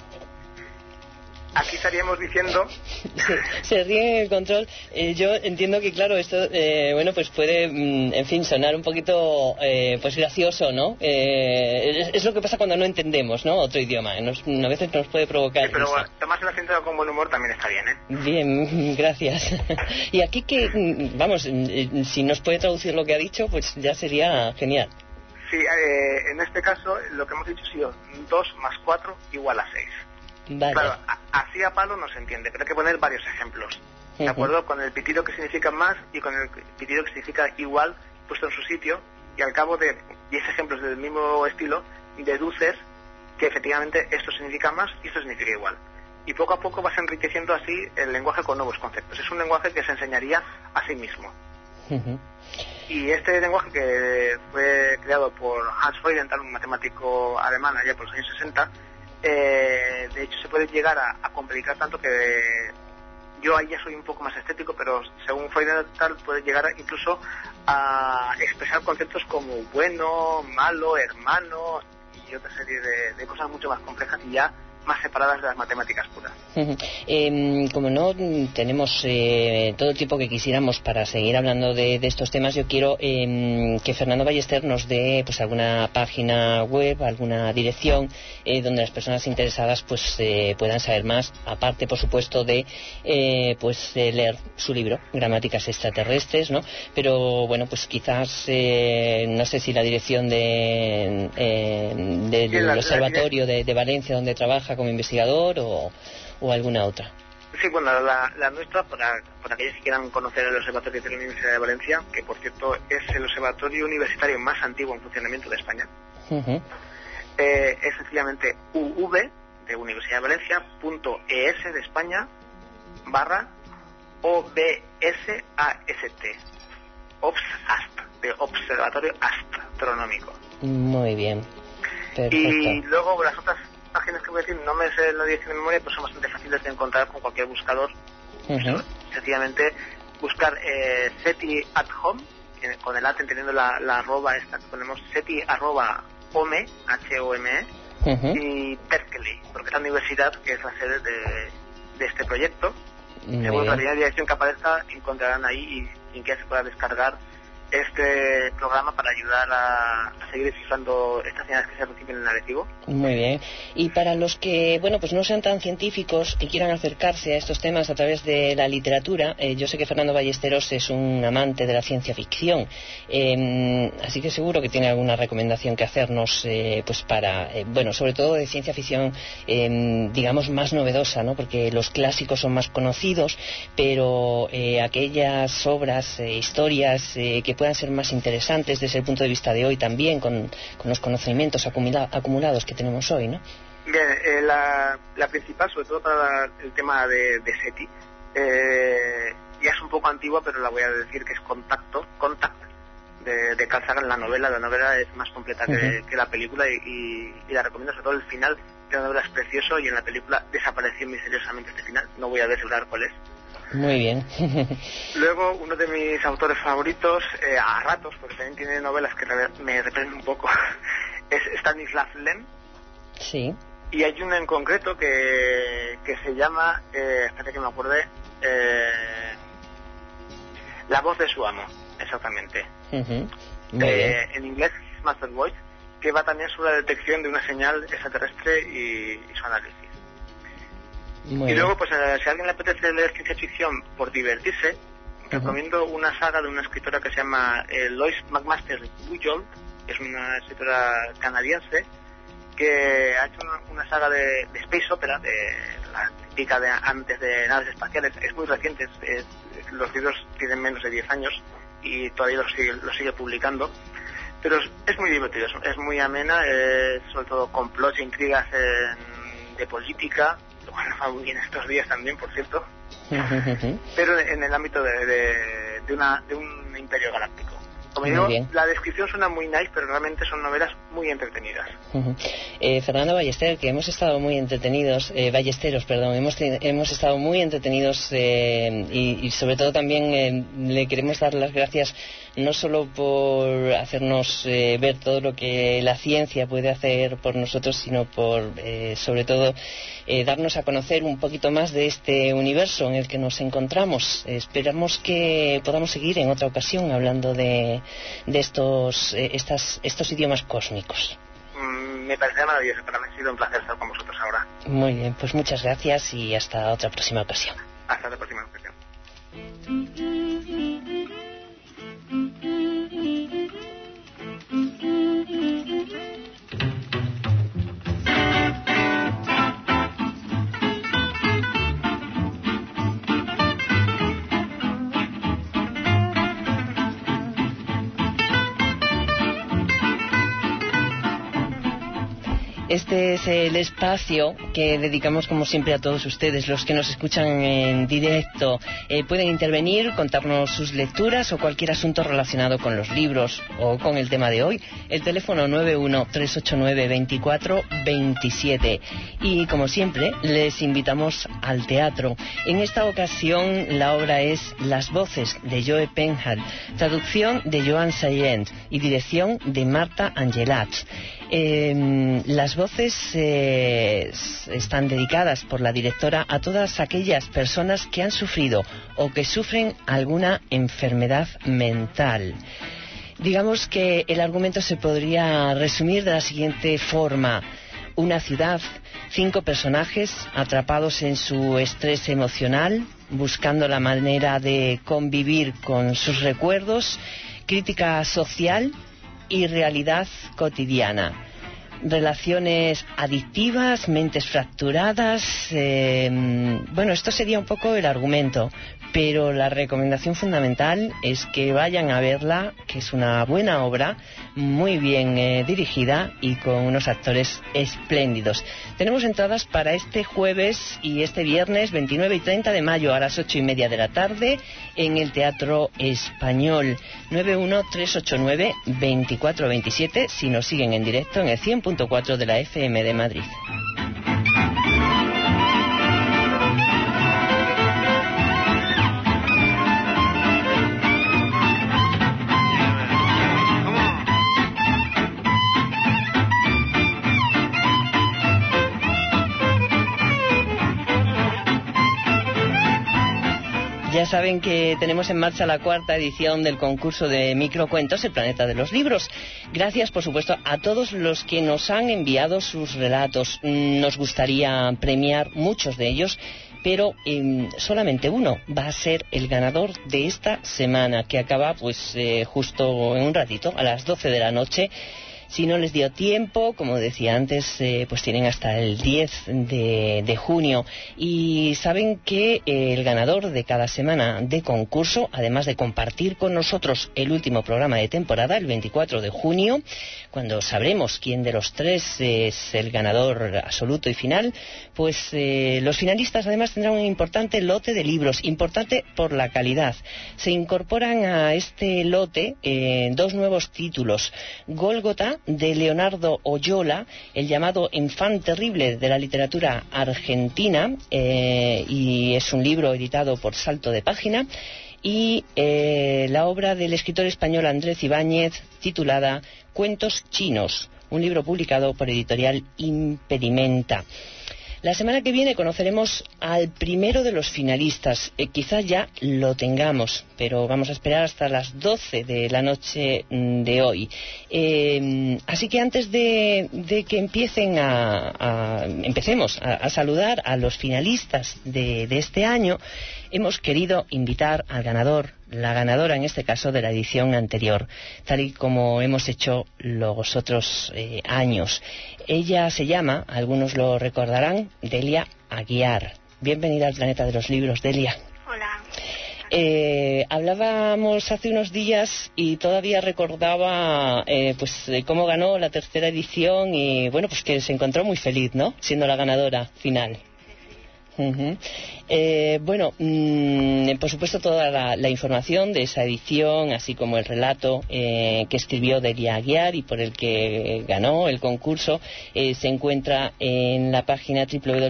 Aquí estaríamos diciendo... Se ríe en el control. Yo entiendo que, claro, esto, bueno, pues puede, en fin, sonar un poquito, pues gracioso, ¿no? Es lo que pasa cuando no entendemos, ¿no? Otro idioma. A veces nos puede provocar... Sí, pero bueno, tomarse el asiento con buen humor también está bien, ¿eh? Bien, gracias. Y aquí que, vamos, si nos puede traducir lo que ha dicho, pues ya sería genial. Sí, en este caso, lo que hemos dicho ha sido 2 más 4 igual a 6. Vale. Claro, así a palo no se entiende, pero hay que poner varios ejemplos, ¿de acuerdo? Con el pitido que significa más y con el pitido que significa igual puesto en su sitio, y al cabo de 10 ejemplos del mismo estilo, deduces que efectivamente esto significa más y esto significa igual. Y poco a poco vas enriqueciendo así el lenguaje con nuevos conceptos. Es un lenguaje que se enseñaría a sí mismo. Y este lenguaje, que fue creado por Hans Freudenthal, un matemático alemán allá por los años 60, de hecho se puede llegar a complicar tanto que yo ahí ya soy un poco más estético, pero según Freudenthal puede llegar incluso a expresar conceptos como bueno, malo, hermano y otra serie de cosas mucho más complejas y ya más separadas de las matemáticas puras. Como no tenemos todo el tiempo que quisiéramos para seguir hablando de estos temas, yo quiero que Fernando Ballester nos dé pues alguna página web, alguna dirección donde las personas interesadas pues puedan saber más, aparte por supuesto de leer su libro Gramáticas Extraterrestres, ¿no? Pero bueno, pues quizás no sé si la dirección del observatorio de Valencia donde trabaja como investigador o alguna otra. Sí, bueno, la nuestra, para aquellos que quieran conocer el observatorio de la Universidad de Valencia, que por cierto es el observatorio universitario más antiguo en funcionamiento de España, es sencillamente uv de Universidad de Valencia .es de España /OBSAST, OBSAST, de Observatorio Astronómico. Muy bien, perfecto. Y luego las otras páginas que voy a decir, no me sé la dirección de memoria, pero son bastante fáciles de encontrar con cualquier buscador. Sencillamente buscar SETI at home, con el at entendiendo la arroba esta que ponemos, SETI @home, HOME, y Berkeley, porque es la universidad que es la sede de este proyecto. Según la primera dirección que aparezca, encontrarán ahí y quien quiera se pueda descargar este programa para ayudar a seguir descifrando estas señales que se reciben en el Arecibo. Muy bien. Y para los que, bueno, pues no sean tan científicos y quieran acercarse a estos temas a través de la literatura, yo sé que Fernando Ballesteros es un amante de la ciencia ficción, así que seguro que tiene alguna recomendación que hacernos, pues para, bueno, sobre todo de ciencia ficción, digamos, más novedosa, ¿no? Porque los clásicos son más conocidos, pero aquellas obras, historias que puedan ser más interesantes desde el punto de vista de hoy también, con los conocimientos acumulados que tenemos hoy, ¿no? Bien, la principal, sobre todo para el tema de SETI, ya es un poco antigua, pero la voy a decir, que es Contact, de Carl Sagan. La novela es más completa que la película y la recomiendo, sobre todo el final. La novela es precioso y en la película desapareció misteriosamente este final. No voy a desvelar cuál es. Muy bien. Luego, uno de mis autores favoritos, a ratos, porque también tiene novelas que me reprenden un poco, es Stanislav Lem. Sí. Y hay uno en concreto que se llama, espérate que me acuerde, La voz de su amo, exactamente. En inglés, Master Voice, que va también sobre la detección de una señal extraterrestre y su análisis. Y luego, pues si a alguien le apetece leer ciencia ficción por divertirse, recomiendo una saga de una escritora que se llama Lois McMaster Bujold, que es una escritora canadiense, que ha hecho una saga de space opera, de la típica de antes de naves espaciales. Es muy reciente, los libros tienen menos de 10 años y todavía lo sigue publicando, pero es muy divertido, es muy amena, sobre todo complots e intrigas de política, lo cual va muy bien estos días también, por cierto, pero en el ámbito de un imperio galáctico. Como digo, la descripción suena muy nice, pero realmente son novelas muy entretenidas. Fernando Ballesteros, que hemos estado muy entretenidos, hemos estado muy entretenidos y sobre todo también le queremos dar las gracias no solo por hacernos ver todo lo que la ciencia puede hacer por nosotros, sino por, sobre todo, darnos a conocer un poquito más de este universo en el que nos encontramos. Esperamos que podamos seguir en otra ocasión hablando de estos idiomas cósmicos. Me parece maravilloso, para mí ha sido un placer estar con vosotros ahora. Muy bien, pues muchas gracias y hasta otra próxima ocasión. Hasta la próxima ocasión. Este es el espacio que dedicamos, como siempre, a todos ustedes, los que nos escuchan en directo. Pueden intervenir, contarnos sus lecturas o cualquier asunto relacionado con los libros o con el tema de hoy. El teléfono 91-389-2427. Y, como siempre, les invitamos al teatro. En esta ocasión, la obra es Las voces, de Joe Penhall, traducción de Joan Sayent y dirección de Marta Angelats. Las voces están dedicadas por la directora a todas aquellas personas que han sufrido o que sufren alguna enfermedad mental. Digamos que el argumento se podría resumir de la siguiente forma: una ciudad, 5 personajes atrapados en su estrés emocional, buscando la manera de convivir con sus recuerdos, crítica social y realidad cotidiana. Relaciones adictivas, mentes fracturadas. Bueno, esto sería un poco el argumento, pero la recomendación fundamental es que vayan a verla, que es una buena obra, muy bien dirigida y con unos actores espléndidos. Tenemos entradas para este jueves y este viernes 29 y 30 de mayo a las 8:30 de la tarde en el Teatro Español. 91389-2427 si nos siguen en directo en el 100.4 de la FM de Madrid. Ya saben que tenemos en marcha la 4ª edición del concurso de microcuentos El Planeta de los Libros. Gracias, por supuesto, a todos los que nos han enviado sus relatos. Nos gustaría premiar muchos de ellos, pero solamente uno va a ser el ganador de esta semana, que acaba pues justo en un ratito, a las 12 de la noche. Si no les dio tiempo, como decía antes, pues tienen hasta el 10 de junio. Y saben que el ganador de cada semana de concurso, además de compartir con nosotros el último programa de temporada, el 24 de junio, cuando sabremos quién de los tres es el ganador absoluto y final, pues los finalistas además tendrán un importante lote de libros, importante por la calidad. Se incorporan a este lote 2 nuevos títulos: Gólgota, de Leonardo Oyola, el llamado enfant terrible de la literatura argentina, y es un libro editado por Salto de Página, y la obra del escritor español Andrés Ibáñez, titulada Cuentos chinos, un libro publicado por editorial Impedimenta. La semana que viene conoceremos al primero de los finalistas. Quizás ya lo tengamos, pero vamos a esperar hasta las 12 de la noche de hoy. Así que antes de que empecemos a saludar a los finalistas de este año, hemos querido invitar al ganador, la ganadora en este caso de la edición anterior, tal y como hemos hecho los otros años. Ella se llama, algunos lo recordarán, Delia Aguiar. Bienvenida al Planeta de los Libros, Delia. Hola. Hablábamos hace unos días y todavía recordaba cómo ganó la 3ª edición y bueno, pues que se encontró muy feliz, ¿no?, siendo la ganadora final. Uh-huh. Por supuesto toda la información de esa edición, así como el relato que escribió Delia Aguiar y por el que ganó el concurso, se encuentra en la página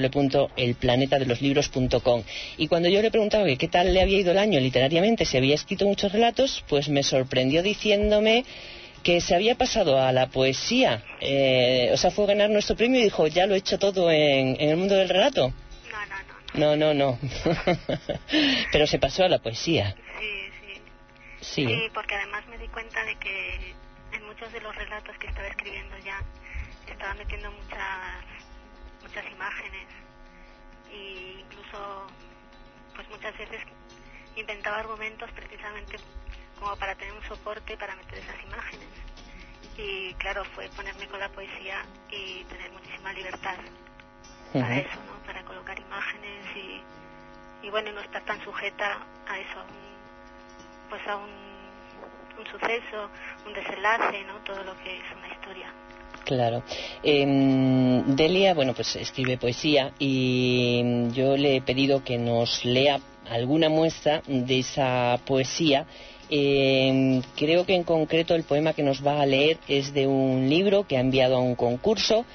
www.elplanetadeloslibros.com. Y cuando yo le preguntaba qué tal le había ido el año literariamente, si había escrito muchos relatos, pues me sorprendió diciéndome que se había pasado a la poesía. Fue a ganar nuestro premio y dijo, ya lo he hecho todo en el mundo del relato. No. Pero se pasó a la poesía. Sí, porque además me di cuenta de que en muchos de los relatos que estaba escribiendo ya estaba metiendo muchas imágenes, e incluso pues muchas veces inventaba argumentos precisamente como para tener un soporte para meter esas imágenes. Y claro, fue ponerme con la poesía y tener muchísima libertad para eso, ¿no? Para colocar imágenes y bueno, no estar tan sujeta a eso, a un suceso, un desenlace, ¿no? Todo lo que es una historia. Claro. Delia, pues escribe poesía y yo le he pedido que nos lea alguna muestra de esa poesía. Creo que en concreto el poema que nos va a leer es de un libro que ha enviado a un concurso.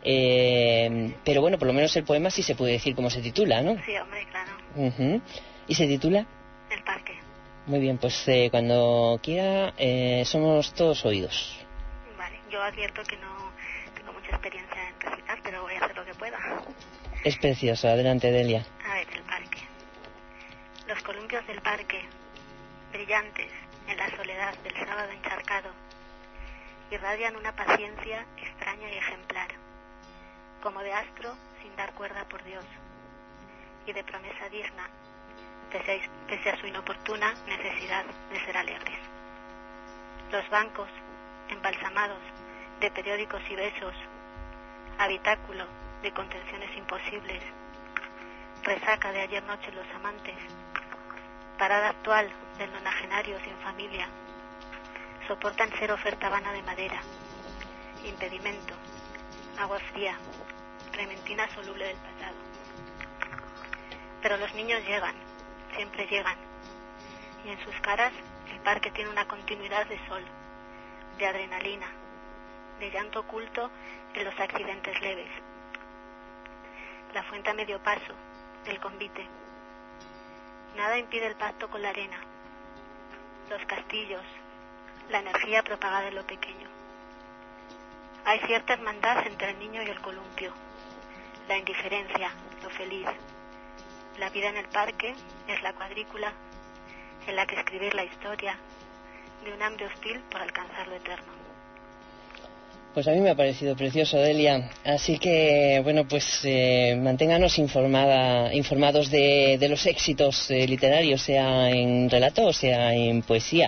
Pero bueno, por lo menos el poema sí se puede decir cómo se titula, ¿no? Sí, hombre, claro. Uh-huh. ¿Y se titula? El parque. Muy bien, pues cuando quiera somos todos oídos. Vale, yo advierto que no tengo mucha experiencia en recitar, pero voy a hacer lo que pueda. Es precioso, adelante, Delia. A ver, el parque. Los columpios del parque, brillantes en la soledad del sábado encharcado, irradian una paciencia extraña y ejemplar, como de astro sin dar cuerda por Dios, y de promesa digna, pese a su inoportuna necesidad de ser alegres. Los bancos, embalsamados de periódicos y besos, habitáculo de contenciones imposibles, resaca de ayer noche los amantes, parada actual del nonagenario sin familia, soportan ser oferta vana de madera, impedimento, agua fría, clementina soluble del pasado. Pero los niños llegan, siempre llegan, y en sus caras el parque tiene una continuidad de sol, de adrenalina, de llanto oculto en los accidentes leves. La fuente a medio paso, el convite. Nada impide el pacto con la arena, los castillos, la energía propagada en lo pequeño. Hay cierta hermandad entre el niño y el columpio, la indiferencia, lo feliz, La vida en el parque es la cuadrícula en la que escribir la historia de un hambre hostil por alcanzar lo eterno. Pues a mí me ha parecido precioso, Delia. Así que, bueno, pues manténganos informados de los éxitos literarios, sea en relato o sea en poesía.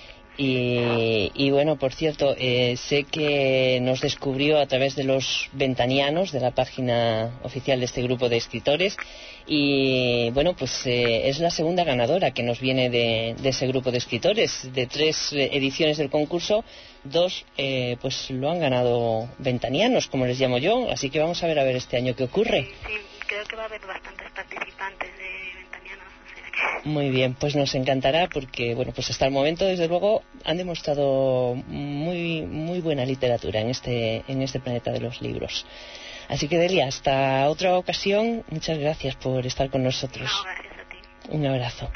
Y bueno, por cierto, sé que nos descubrió a través de los Ventanianos, de la página oficial de este grupo de escritores, y bueno, pues es la segunda ganadora que nos viene de ese grupo de escritores. De 3 ediciones del concurso, 2 pues lo han ganado Ventanianos, como les llamo yo, así que vamos a ver este año qué ocurre. Sí, creo que va a haber bastantes participantes de Ventanianos. Muy bien, pues nos encantará porque, bueno, pues hasta el momento, desde luego, han demostrado muy buena literatura en este planeta de los libros. Así que, Delia, hasta otra ocasión, muchas gracias por estar con nosotros. No, gracias a ti. Un abrazo.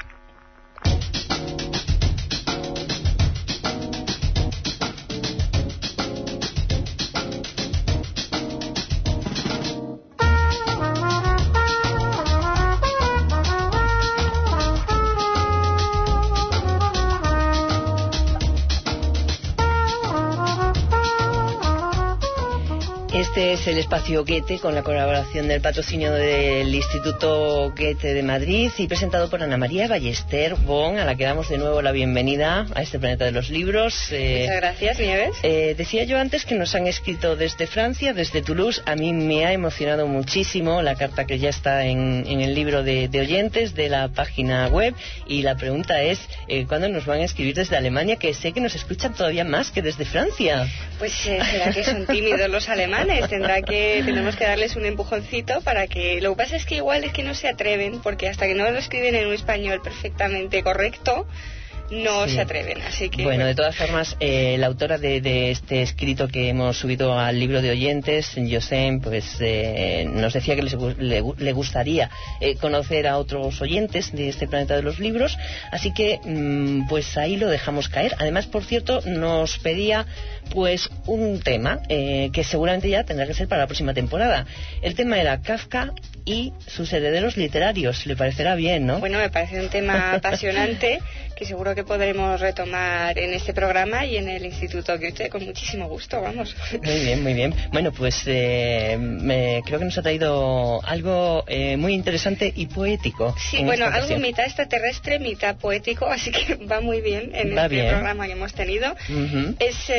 Este es el espacio Goethe, con la colaboración del patrocinio del Instituto Goethe de Madrid y presentado por Ana María Ballester Bon, a la que damos de nuevo la bienvenida a este planeta de los libros. Muchas gracias, Nieves. Decía yo antes que nos han escrito desde Francia, desde Toulouse. A mí me ha emocionado muchísimo la carta que ya está en el libro de oyentes de la página web, y la pregunta es ¿cuándo nos van a escribir desde Alemania? Que sé que nos escuchan todavía más que desde Francia. Pues será que son tímidos los alemanes. Tenemos que darles un empujoncito para que... Lo que pasa es que igual es que no se atreven, porque hasta que no lo escriben en un español perfectamente correcto, no se atreven, así que... Bueno, de todas formas, la autora de este escrito que hemos subido al libro de oyentes, Josem, pues nos decía que le gustaría conocer a otros oyentes de este planeta de los libros, así que pues ahí lo dejamos caer. Además, por cierto, nos pedía pues un tema que seguramente ya tendrá que ser para la próxima temporada. El tema era Kafka y sus herederos literarios. Le parecerá bien, ¿no? Bueno, me parece un tema apasionante que seguro que podremos retomar en este programa y en el Instituto Goethe con muchísimo gusto, vamos. Muy bien. Bueno, pues creo que nos ha traído algo muy interesante y poético. Sí, bueno, algo mitad extraterrestre, mitad poético, así que va muy bien en programa que hemos tenido. Uh-huh. Es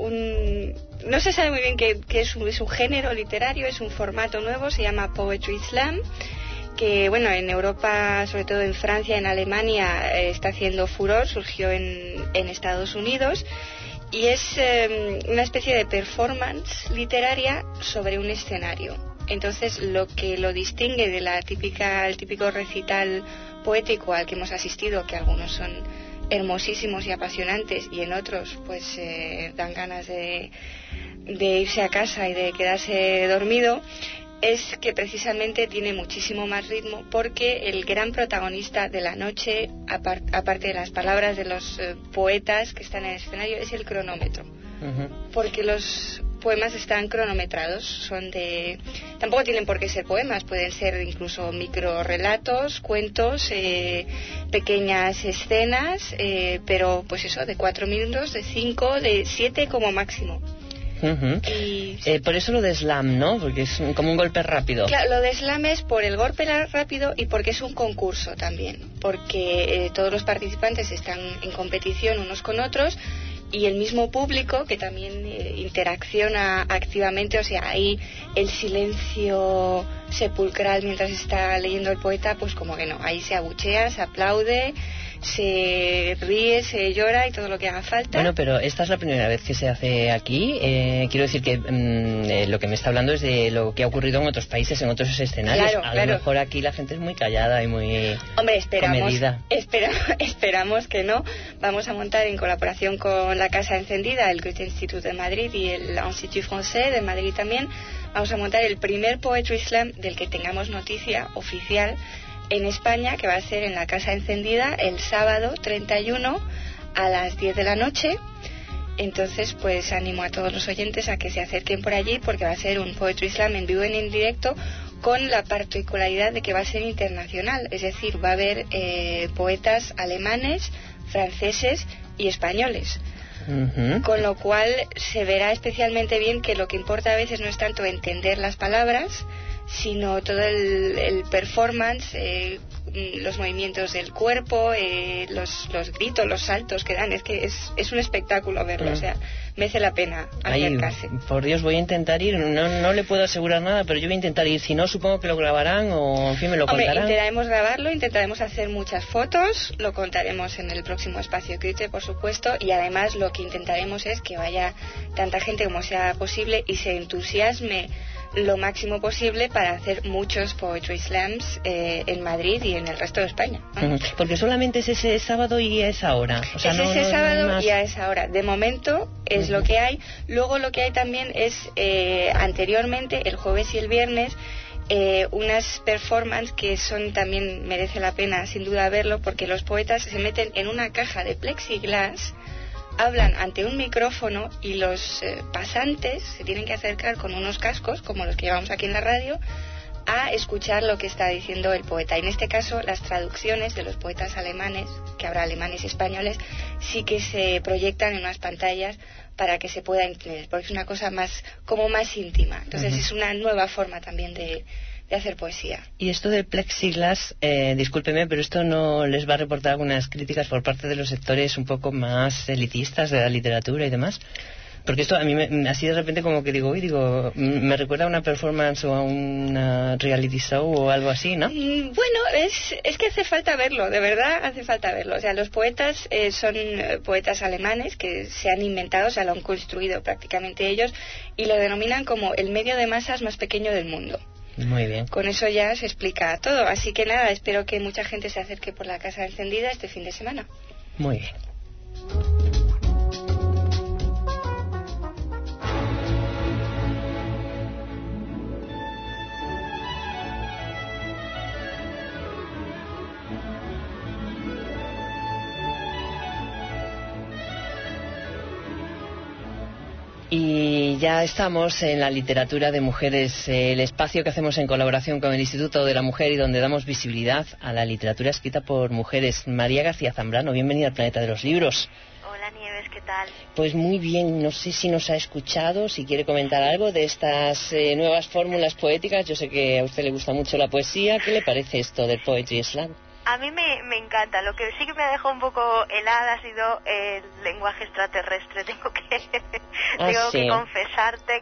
no se sabe muy bien qué es un género literario, es un formato nuevo, se llama Poetry Slam, que bueno, en Europa, sobre todo en Francia, en Alemania, está haciendo furor, surgió en Estados Unidos, y es una especie de performance literaria sobre un escenario. Entonces, lo que lo distingue de el típico recital poético al que hemos asistido, que algunos son hermosísimos y apasionantes, y en otros pues dan ganas de irse a casa y de quedarse dormido, es que precisamente tiene muchísimo más ritmo, porque el gran protagonista de la noche, aparte de las palabras de los poetas que están en el escenario, es el cronómetro. Uh-huh. Porque los poemas están cronometrados, tampoco tienen por qué ser poemas, pueden ser incluso microrelatos, cuentos, pequeñas escenas, pero pues eso, de 4 minutos, de 5, de 7 como máximo. Uh-huh. Por eso lo de slam, ¿no? Porque es como un golpe rápido. Claro, lo de slam es por el golpe rápido y porque es un concurso también, porque todos los participantes están en competición unos con otros, y el mismo público que también interacciona activamente, o sea, ahí el silencio sepulcral mientras está leyendo el poeta, pues como que no, ahí se abuchea, se aplaude, se ríe, se llora y todo lo que haga falta. Bueno, pero esta es la primera vez que se hace aquí. Quiero decir que lo que me está hablando es de lo que ha ocurrido en otros países, en otros escenarios. Claro, a lo mejor aquí la gente es muy callada y muy comedida. Esperamos que no. Vamos a montar en colaboración con la Casa Encendida, el Goethe Institut de Madrid y el Institut Français de Madrid también, vamos a montar el primer Poetry Slam del que tengamos noticia oficial en España, que va a ser en la Casa Encendida el sábado 31 a las 10 de la noche. Entonces, pues animo a todos los oyentes a que se acerquen por allí, porque va a ser un Poetry Slam en vivo y en directo con la particularidad de que va a ser internacional, es decir, va a haber poetas alemanes, franceses y españoles. Con lo cual se verá especialmente bien que lo que importa a veces no es tanto entender las palabras, sino todo el performance, los movimientos del cuerpo, los gritos, los saltos que dan. Es que es un espectáculo verlo, o sea, merece la pena acercarse. Por Dios, voy a intentar ir. No le puedo asegurar nada, pero yo voy a intentar ir. Si no, supongo que lo grabarán o, en fin, me lo contarán. Intentaremos grabarlo, intentaremos hacer muchas fotos, lo contaremos en el próximo Espacio Crite, por supuesto, y además lo que intentaremos es que vaya tanta gente como sea posible y se entusiasme lo máximo posible para hacer muchos Poetry Slams en Madrid y en el resto de España. Porque solamente es ese sábado y a esa hora. O sea, es ese sábado y a esa hora. De momento es lo que hay. Luego lo que hay también es anteriormente, el jueves y el viernes, unas performances que son también merece la pena sin duda verlo, porque los poetas se meten en una caja de plexiglas, hablan ante un micrófono y los pasantes se tienen que acercar con unos cascos, como los que llevamos aquí en la radio, a escuchar lo que está diciendo el poeta. En este caso, las traducciones de los poetas alemanes, que habrá alemanes y españoles, sí que se proyectan en unas pantallas para que se pueda entender, porque es una cosa más íntima. Entonces es una nueva forma también de hacer poesía. Y esto del plexiglas, discúlpeme, pero esto no les va a reportar algunas críticas por parte de los sectores un poco más elitistas de la literatura y demás. Porque esto a mí así de repente como que digo, me recuerda a una performance o a una reality show o algo así, ¿no? Bueno, es que hace falta verlo, de verdad hace falta verlo. O sea, los poetas son poetas alemanes que se han inventado, o sea, lo han construido prácticamente ellos y lo denominan como el medio de masas más pequeño del mundo. Muy bien. Con eso ya se explica todo. Así que nada, espero que mucha gente se acerque por la Casa Encendida este fin de semana. Muy bien. Y ya estamos en la literatura de mujeres, el espacio que hacemos en colaboración con el Instituto de la Mujer y donde damos visibilidad a la literatura escrita por mujeres. María García Zambrano, bienvenida al Planeta de los Libros. Hola Nieves, ¿qué tal? Pues muy bien, no sé si nos ha escuchado, si quiere comentar algo de estas nuevas fórmulas poéticas. Yo sé que a usted le gusta mucho la poesía. ¿Qué le parece esto del Poetry Slam? A mí me encanta. Lo que sí que me ha dejado un poco helada ha sido el lenguaje extraterrestre. Tengo que confesarte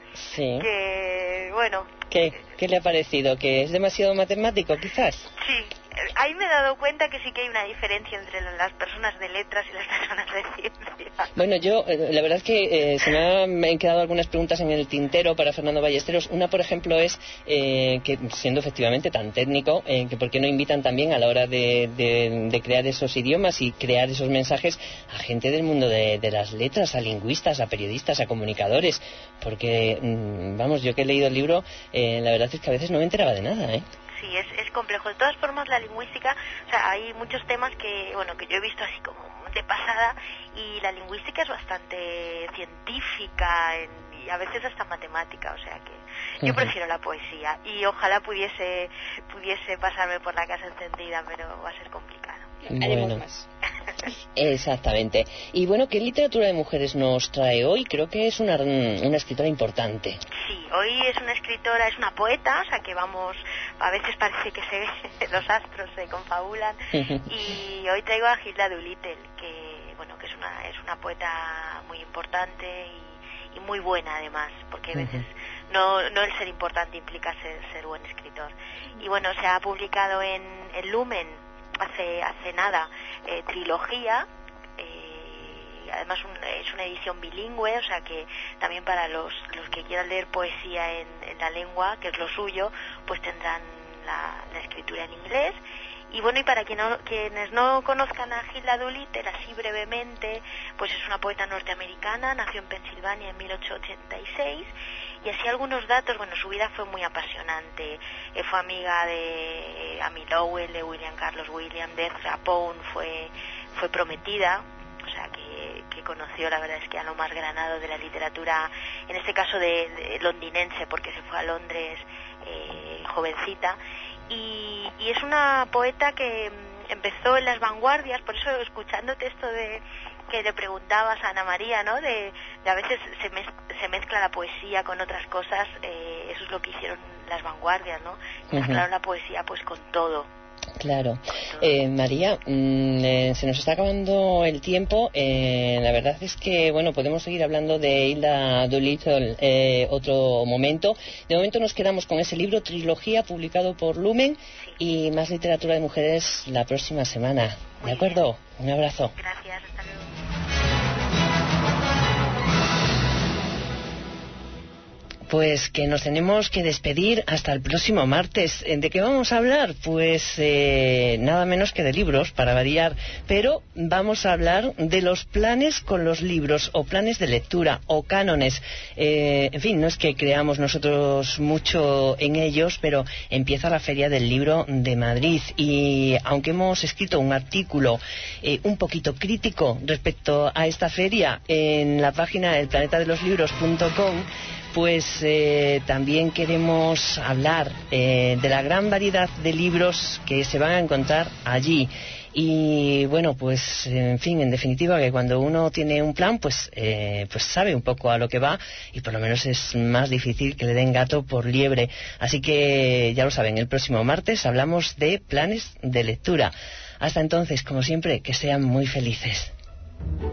que bueno... ¿Qué le ha parecido? ¿Que es demasiado matemático, quizás? Sí, ahí me he dado cuenta que sí que hay una diferencia entre las personas de letras y las personas de ciencia. Bueno, yo, la verdad es que se me han quedado algunas preguntas en el tintero para Fernando Ballesteros. Una, por ejemplo, es que, siendo efectivamente tan técnico, que por qué no invitan también a la hora de crear esos idiomas y crear esos mensajes a gente del mundo de las letras, a lingüistas, a periodistas, a comunicadores. Porque, vamos, yo que he leído el libro, la verdad es que a veces no me enteraba de nada, ¿eh? Sí, es complejo. De todas formas, la lingüística, o sea, hay muchos temas que yo he visto así como de pasada, y la lingüística es bastante científica y a veces hasta matemática, o sea que yo prefiero la poesía y ojalá pudiese pasarme por la Casa Encendida, pero va a ser complicado. Haremos más. Exactamente. Y bueno, ¿qué literatura de mujeres nos trae hoy? Creo que es una escritora importante. Sí, hoy es una escritora, es una poeta, o sea que a veces parece que los astros se confabulan. Y hoy traigo a Hilda Doolittle, que es una poeta muy importante y muy buena además, porque a veces no el ser importante implica ser buen escritor. Y bueno, se ha publicado en Lumen hace nada, trilogía, además es una edición bilingüe, o sea que también para los que quieran leer poesía en la lengua, que es lo suyo, pues tendrán la escritura en inglés. Y bueno, y para quienes no conozcan a Hilda Doolittle, así brevemente, pues es una poeta norteamericana, nació en Pensilvania en 1886, y así algunos datos. Bueno, su vida fue muy apasionante, fue amiga de Amy Lowell, de William Carlos Williams, de Ezra Pound, fue prometida, o sea que conoció, la verdad es que a lo más granado de la literatura, en este caso de londinense, porque se fue a Londres jovencita, y es una poeta que empezó en las vanguardias. Por eso, escuchándote esto de que le preguntabas a Ana María, ¿no? De a veces se mezcla la poesía con otras cosas. Eso es lo que hicieron las vanguardias, ¿no? Mezclaron la poesía pues con todo. Claro. María, se nos está acabando el tiempo. La verdad es que, bueno, podemos seguir hablando de Hilda Doolittle otro momento. De momento nos quedamos con ese libro, Trilogía, publicado por Lumen, y más literatura de mujeres la próxima semana. ¿De acuerdo? Un abrazo. Gracias, hasta luego. Pues que nos tenemos que despedir hasta el próximo martes. ¿De qué vamos a hablar? Pues nada menos que de libros, para variar. Pero vamos a hablar de los planes con los libros, o planes de lectura, o cánones. En fin, no es que creamos nosotros mucho en ellos, pero empieza la Feria del Libro de Madrid. Y aunque hemos escrito un artículo un poquito crítico respecto a esta feria en la página elplanetadeloslibros.com, pues también queremos hablar de la gran variedad de libros que se van a encontrar allí. Y bueno, pues en fin, en definitiva, que cuando uno tiene un plan, pues sabe un poco a lo que va, y por lo menos es más difícil que le den gato por liebre. Así que ya lo saben, el próximo martes hablamos de planes de lectura. Hasta entonces, como siempre, que sean muy felices.